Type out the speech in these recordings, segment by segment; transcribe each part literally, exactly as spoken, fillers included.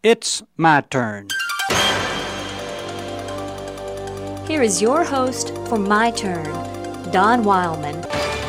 It's my turn. Here is your host for My Turn, Don Wildman.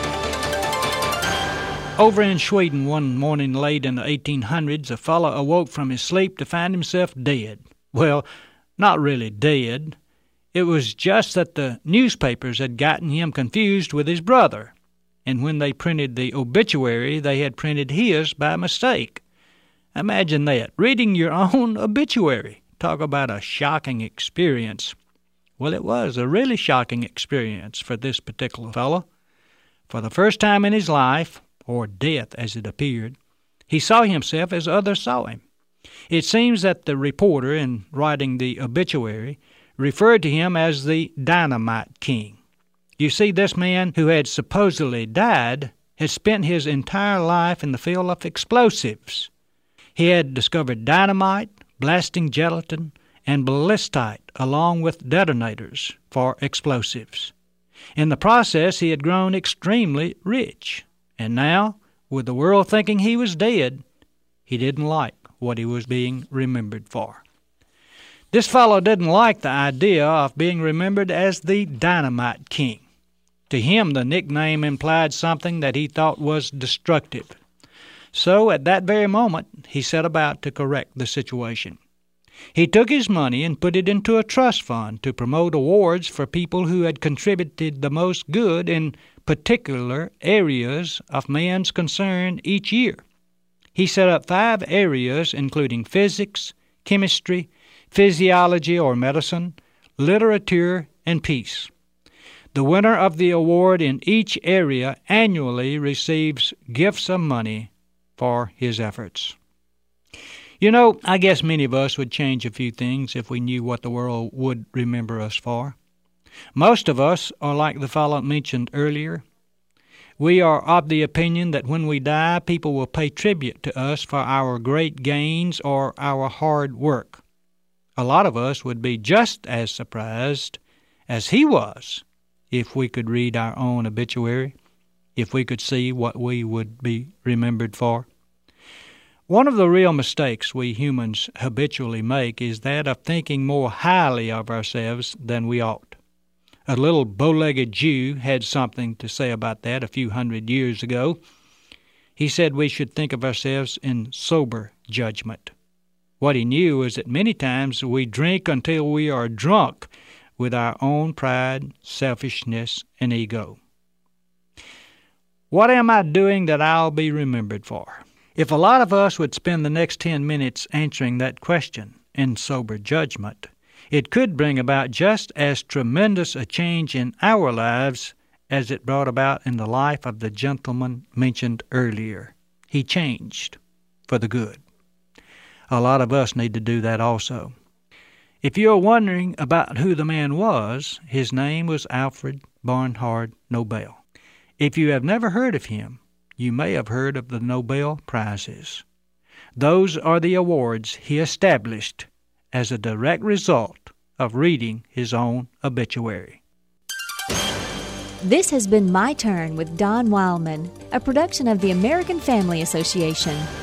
Over in Sweden one morning late in the eighteen hundreds, a fellow awoke from his sleep to find himself dead. Well, not really dead. It was just that the newspapers had gotten him confused with his brother, and when they printed the obituary, they had printed his by mistake. Imagine that, reading your own obituary. Talk about a shocking experience. Well, it was a really shocking experience for this particular fellow. For the first time in his life, or death as it appeared, he saw himself as others saw him. It seems that the reporter, in writing the obituary, referred to him as the Dynamite King. You see, this man who had supposedly died had spent his entire life in the field of explosives. He had discovered dynamite, blasting gelatin, and ballistite, along with detonators for explosives. In the process, he had grown extremely rich. And now, with the world thinking he was dead, he didn't like what he was being remembered for. This fellow didn't like the idea of being remembered as the Dynamite King. To him, the nickname implied something that he thought was destructive. So, at that very moment, he set about to correct the situation. He took his money and put it into a trust fund to promote awards for people who had contributed the most good in particular areas of man's concern each year. He set up five areas, including physics, chemistry, physiology or medicine, literature, and peace. The winner of the award in each area annually receives gifts of money for his efforts. You know, I guess many of us would change a few things if we knew what the world would remember us for. Most of us are like the fellow mentioned earlier. We are of the opinion that when we die, people will pay tribute to us for our great gains or our hard work. A lot of us would be just as surprised as he was if we could read our own obituary, if we could see what we would be remembered for. One of the real mistakes we humans habitually make is that of thinking more highly of ourselves than we ought. A little bow-legged Jew had something to say about that a few hundred years ago. He said we should think of ourselves in sober judgment. What he knew was that many times we drink until we are drunk with our own pride, selfishness, and ego. What am I doing that I'll be remembered for? If a lot of us would spend the next ten minutes answering that question in sober judgment, it could bring about just as tremendous a change in our lives as it brought about in the life of the gentleman mentioned earlier. He changed for the good. A lot of us need to do that also. If you're wondering about who the man was, his name was Alfred Barnard Nobel. If you have never heard of him, you may have heard of the Nobel Prizes. Those are the awards he established as a direct result of reading his own obituary. This has been My Turn with Don Wildman, a production of the American Family Association.